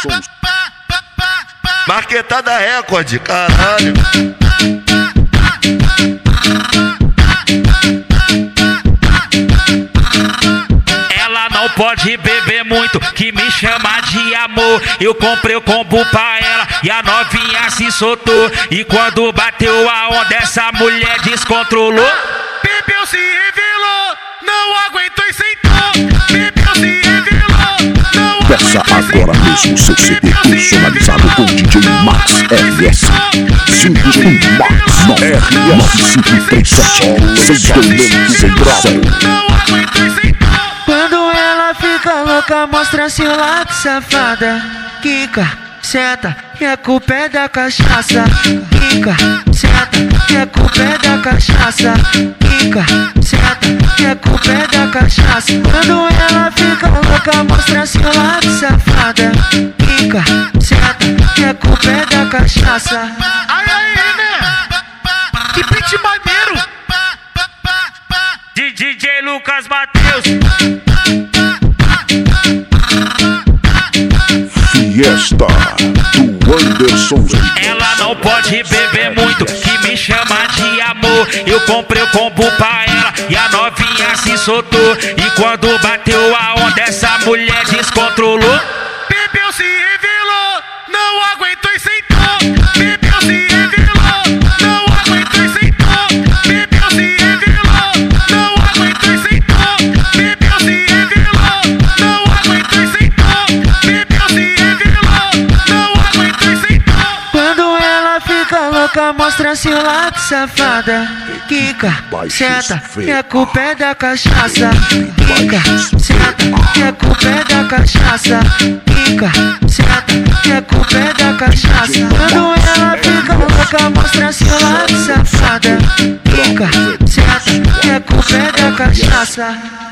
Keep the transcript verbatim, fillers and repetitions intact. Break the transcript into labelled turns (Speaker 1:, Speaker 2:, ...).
Speaker 1: Produções.
Speaker 2: Marquetada Record, caralho.
Speaker 3: Ela não pode beber muito, que me chama de amor. Eu comprei o combo pra ela e a novinha se soltou. E quando bateu a onda, essa mulher descontrolou.
Speaker 4: Bebeu, se revelou, não aguentou e sentou. Bebeu, se revelou, não
Speaker 1: Peça agora mesmo seu C D personalizado com D J Max R S. cinco um Max R nove cinco três sete. Seis elementos em grau.
Speaker 4: não aguentou e sentou.
Speaker 5: Quando ela fica louca, mostra seu lado, safada. Quica, senta, que a culpa é da cachaça. Quica, senta, que a culpa é da cachaça. Quica, senta, que a culpa é da cachaça. Quando ela fica louca, mostra seu lado, safada. Quica, senta, que a culpa é da cachaça.
Speaker 4: Ai, ai, né? Que beat maneiro.
Speaker 3: De D J Lucas Matheus.
Speaker 1: Fiesta do Anderson.
Speaker 3: Ela não pode beber muito, que me chama de amor. Eu comprei o combo pra ela e a novinha se soltou. E quando bateu a onda, essa mulher descontrolou.
Speaker 4: Bebeu, se revelou, não aguentou e sentou. Bebeu, se revelou, não aguentou e sentou. Bebeu, se revelou, não aguentou e sentou. Bebeu, se revelou, não aguentou e sentou. Bebeu, se revelou, não aguentou e sentou.
Speaker 5: Quando ela fica louca, mostra seu lado, safada. Quica, senta, que a culpa é da cachaça. Quica, senta, que a culpa é da cachaça. Quica, senta, que a culpa é da cachaça. Quando ela fica louca, mostra seu lado, safada. Quica, senta, que a culpa é da cachaça.